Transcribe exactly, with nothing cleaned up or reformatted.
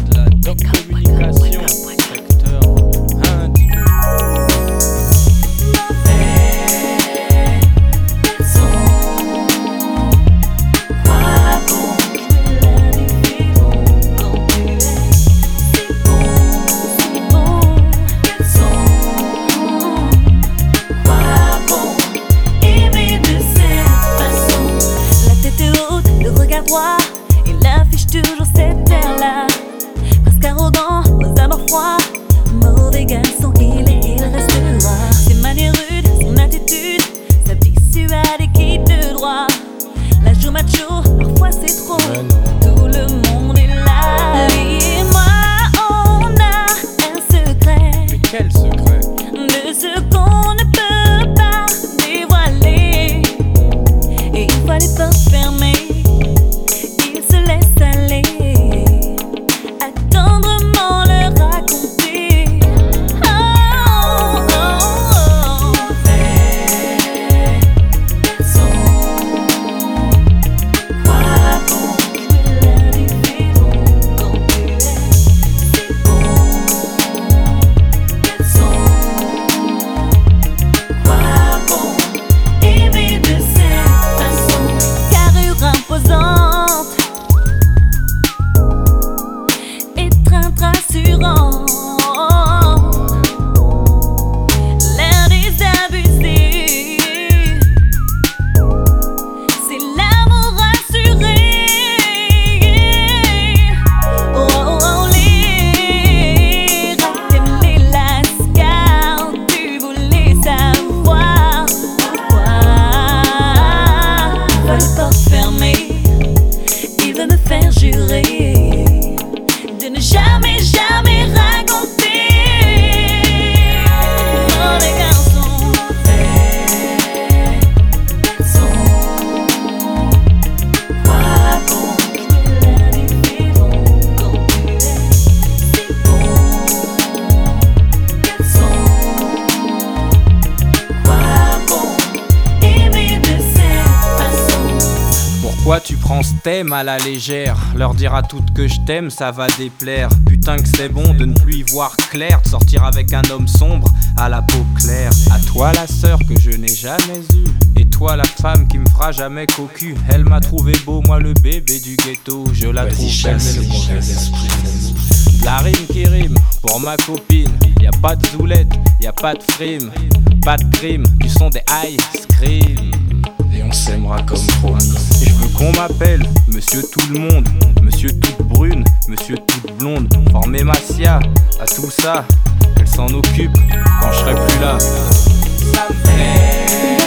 de la doc communication, secteur indique. Il affiche toujours cette air-là, presque arrogant, aux abords froids. Mauvais garçon, il est, il restera. Ses manières rudes, son attitude, sa dissuade et quitte de droit. La joue macho, parfois c'est trop. Tout le monde est là. Lui et moi, on a un secret. Mais quel secret? De ce qu'on ne peut pas dévoiler. Et une fois les portes fermées, laisse aller, à tendrement le raconter. Oh, oh, oh. Fais garçon, crois bon, jouer la différence quand tu es si bon. Garçon, crois bon, aimer de cette façon. Carrure imposante, rassurant, l'air désabusé, c'est l'amour rassuré. Oh, oh, oh, les raconte les lascars, tu voulais savoir pourquoi. Une fois les portes fermées, il veut me faire jurer de ne jamais, jamais raconter. Oh les garçons, fais garçon, crois bon, jouer la différence quand tu es si bon. Garçon, crois bon, aimer de cette façon. Pourquoi tu prends ce thème à la légère? Leur dire à toutes que je t'aime, ça va déplaire. Putain que c'est bon de ne plus y voir clair, de sortir avec un homme sombre à la peau claire. À toi la sœur que je n'ai jamais eue, et toi la femme qui me fera jamais cocu. Elle m'a trouvé beau, moi le bébé du ghetto, je la trouve belle. De la rime qui rime pour ma copine. Y a pas de zoulette, y a pas de frime, pas de crime, du son des ice cream. Et on s'aimera comme promis. Je veux qu'on m'appelle Monsieur Tout le Monde, Monsieur Toute Brune, Monsieur Toute Blonde. Former Massia à tout ça, qu'elle s'en occupe quand je serai plus là. Ça me fait